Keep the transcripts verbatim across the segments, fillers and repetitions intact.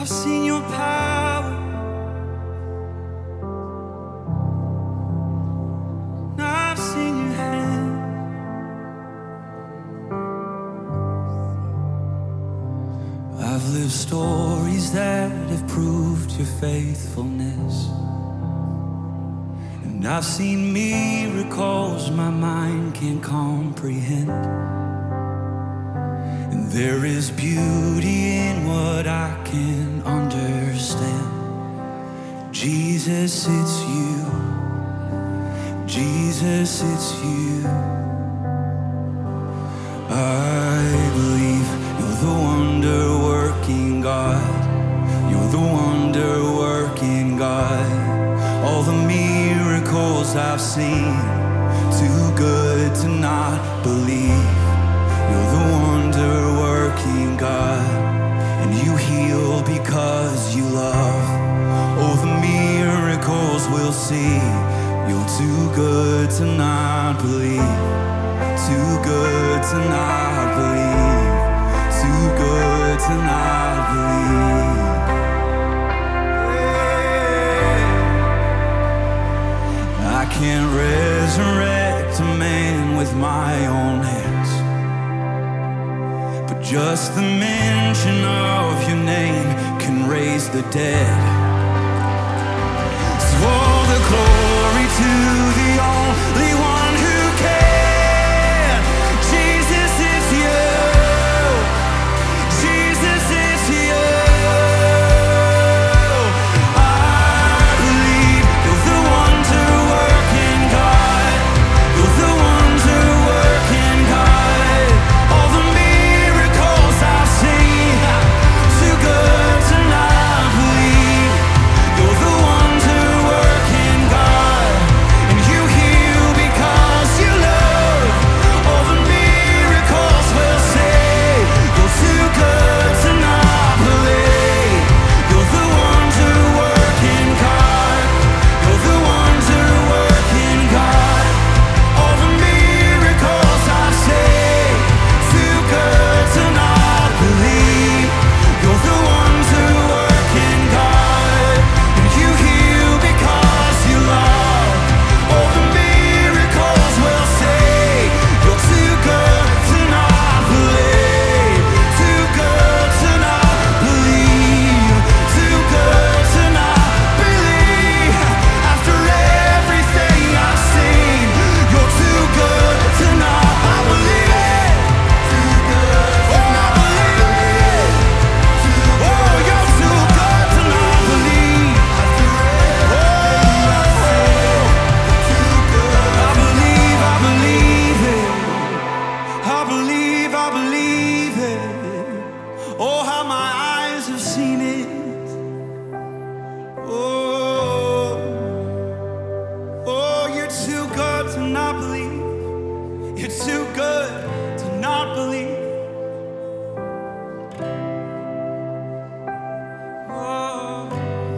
I've seen your power, and I've seen your hand. I've lived stories that have proved your faithfulness, and I've seen miracles my mind can't comprehend. And there is beauty in what I can understand. Jesus, it's you. Jesus, it's you. I believe you're the wonder-working God. You're the wonder-working God. All the miracles I've seen, too good to not believe. You're the wonder-working God, and you heal because you love. Oh, the miracles we'll see. You're too good to not believe. Too good to not believe. Too good to not believe. I can't resurrect a man with my own hands, but just the mention of your name can raise the dead. So all the glory to the only one who can. Jesus is you. Jesus is you. I believe you're the wonder-working God. You're the wonder-working God. All the miracles I've seen, too good to not believe. You're the wonder-working God, and you heal because you love. All the miracles will say, you're too good to not believe. You're the wonder-working God. You're the wonder-working God. All the miracles I say, too good to not believe. You're the wonder-working God, and you heal because you love. All the miracles will say, you're too good to not believe. Too good to not believe. Too good to not believe. After everything I've seen, you're too good to not believe it. Too good to not believe it. Oh, you're too good to not believe. I believe, I believe it. I believe, I believe it. Oh, how my eyes have seen it. Oh, oh, you're too good to not believe. You're too good to not believe. Oh.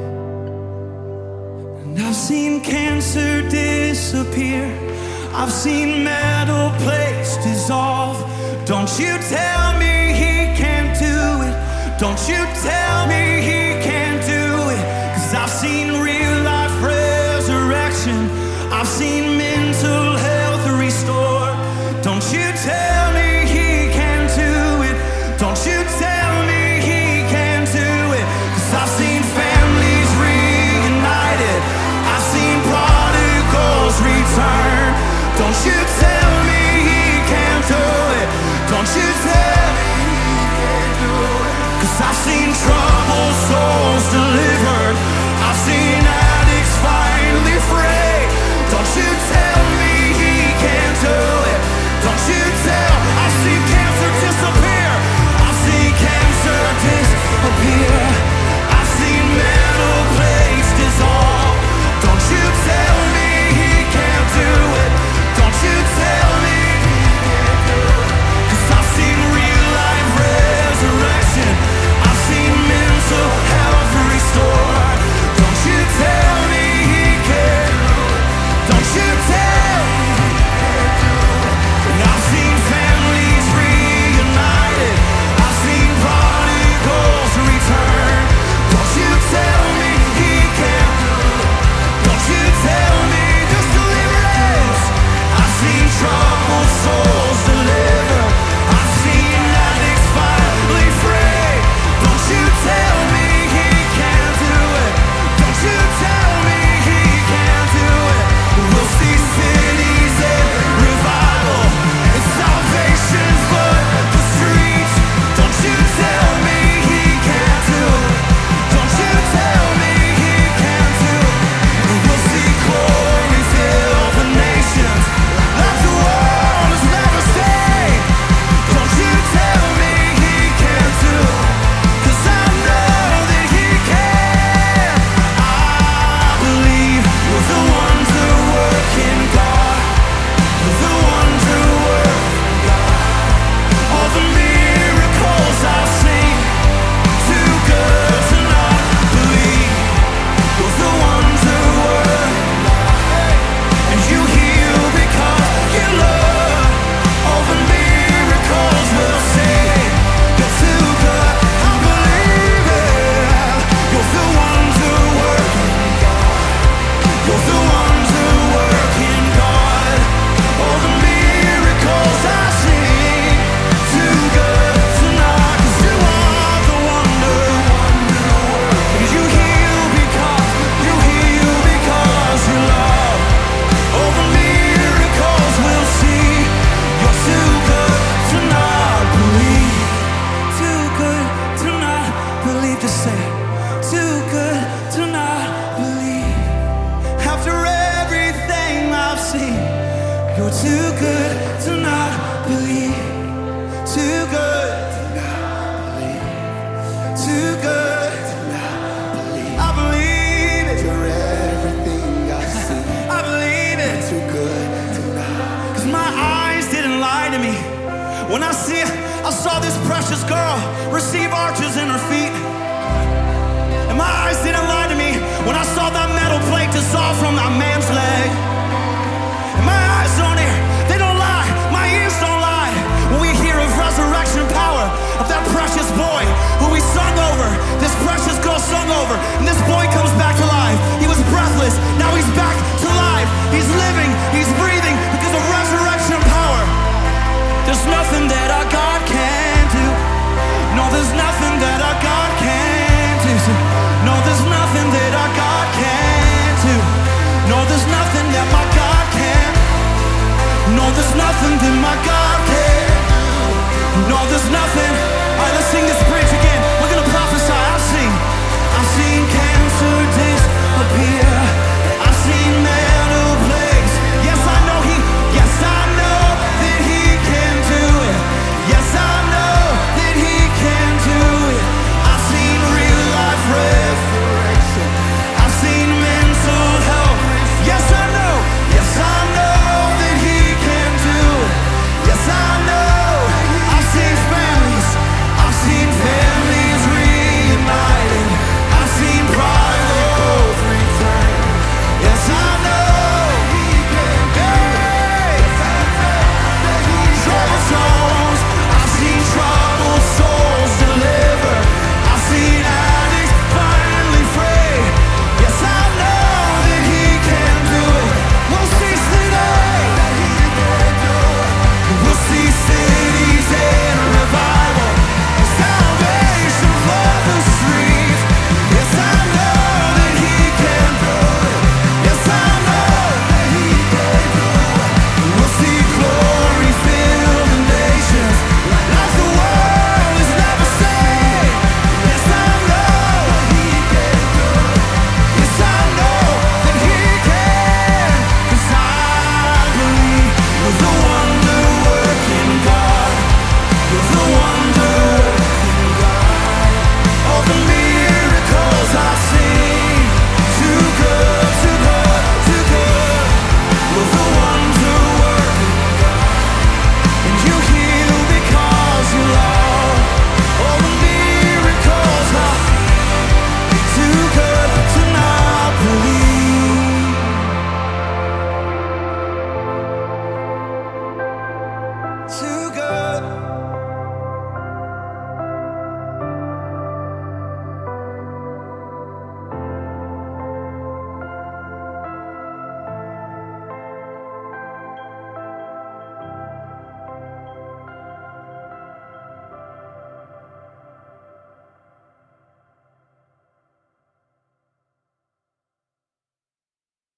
And I've seen cancer disappear. I've seen metal plates dissolve. Don't you tell me he can't do it. Don't you tell me he can't do it. 'Cause I've seen real life resurrection. I've seen mental health restored. Don't you tell me he can't do it. Don't you tell me he can't do it. 'Cause I've seen families reunited. I've seen prodigals return. Don't you tell me he can't do it. Don't you tell me he can't do it. 'Cause I've seen trouble too good to not believe.